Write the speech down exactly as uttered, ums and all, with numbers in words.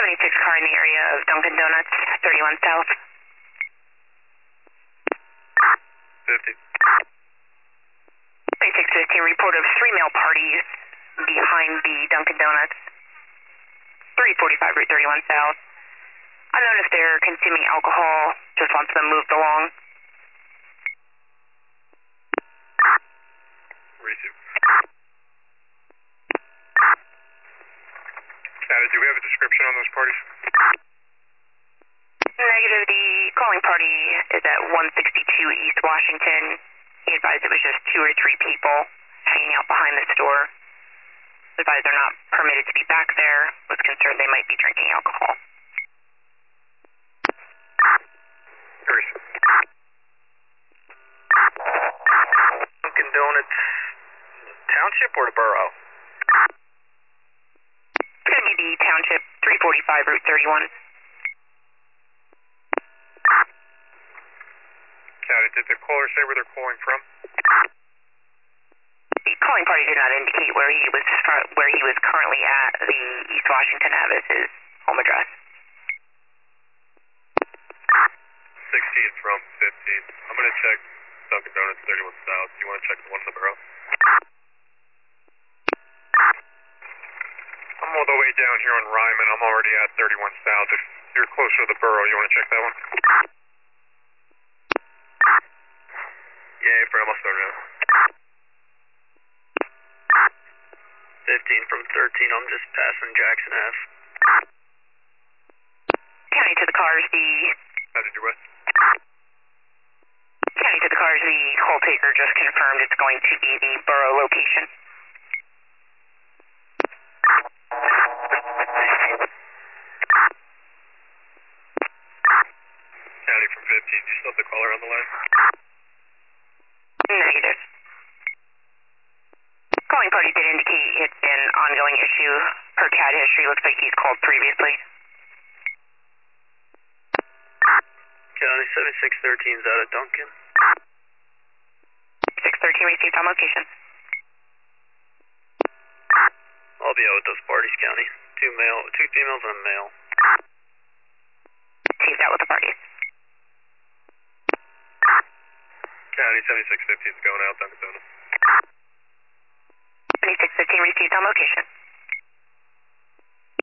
twenty-six car in the area of Dunkin' Donuts, thirty-one South. fifty. twenty-six fifteen, report of three male parties behind the Dunkin' Donuts, three forty-five Route thirty-one South. Unknown if they're consuming alcohol, just wants them moved along. Receive. Now, do we have a description on those parties? Negative, the calling party is at one sixty-two East Washington. He advised it was just two or three people hanging out behind the store. Advised they're not permitted to be back there. Was concerned they might be drinking alcohol. Dunkin' Donuts, township or the borough? It's going to be the township, three forty-five Route thirty-one. County, did the caller say where they're calling from? The calling party did not indicate where he was fr- where he was currently at. The East Washington Ave is his home address. sixteen from fifteen. I'm going to check Dunkin' Donuts, thirty-one South. You want to check the one in the borough? I'm all the way down here on Ryman. I'm already at thirty-one South. If you're closer to the borough, you want to check that one? Yeah, Fred, I'm start now. fifteen from thirteen. I'm just passing Jackson Ave. County to the cars, the... How did you what? County to the cars, the call taker just confirmed it's going to be the borough location. County from fifteen. Do you still have the caller on the line? Negative. Calling party did indicate it's an ongoing issue. Per C A D history, looks like he's called previously. County seventy-six thirteen is out of Dunkin'. six thirteen received on location. I'll be out with those parties, County. Two male, two females and a male. Received out with the parties. County seventy-six fifteen is going out, Dunkin' Donuts. twenty-six fifteen received on location.